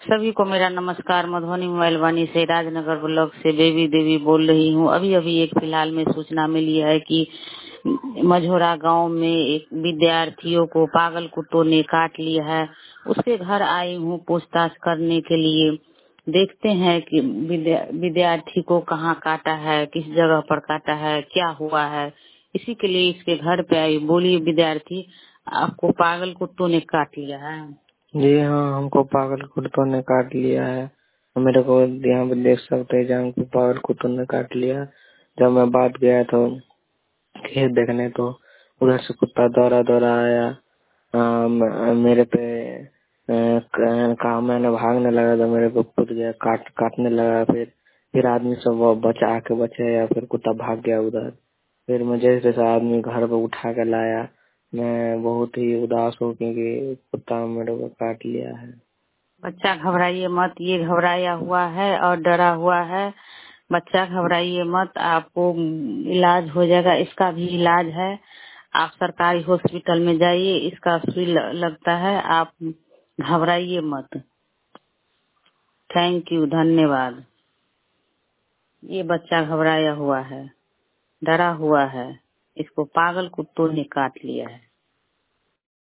सभी को मेरा नमस्कार। मधुबनी मोबाइल वाणी से राजनगर ब्लॉक से बेबी देवी बोल रही हूँ। अभी अभी एक फिलहाल में सूचना मिली है कि मझोरा गांव में एक विद्यार्थियों को पागल कुत्तों ने काट लिया है। उसके घर आई हूँ पूछताछ करने के लिए। देखते हैं कि विद्यार्थी को कहाँ काटा है, किस जगह पर काटा है, क्या हुआ है। इसी के लिए इसके घर पे आई। बोलिए विद्यार्थी, आपको पागल कुत्तों ने काट लिया है? जी हाँ, हमको पागल कुत्तों ने काट लिया है। मेरे को यहाँ पे देख सकते हैं जहाँ पे पागल कुत्तों ने काट लिया। जब मैं बात गया तो खेत देखने तो उधर से कुत्ता दौड़ा दौड़ा आया। मेरे पे कहा, मैंने भागने लगा तो मेरे पे कूद गया, काटने लगा। फिर आदमी सब वो बचा के बचे या फिर कुत्ता भाग गया उधर। फिर मुझे जैसा आदमी घर पे उठा के लाया। मैं बहुत ही उदास हूँ क्योंकि कुत्ता मेरे को काट लिया है। बच्चा घबराइए मत, ये घबराया हुआ है और डरा हुआ है। बच्चा घबराइए मत, आपको इलाज हो जाएगा। इसका भी इलाज है। आप सरकारी हॉस्पिटल में जाइए, इसका सुई लगता है। आप घबराइए मत। थैंक यू, धन्यवाद। ये बच्चा घबराया हुआ है, डरा हुआ है। इसको पागल कुत्तों ने काट लिया है।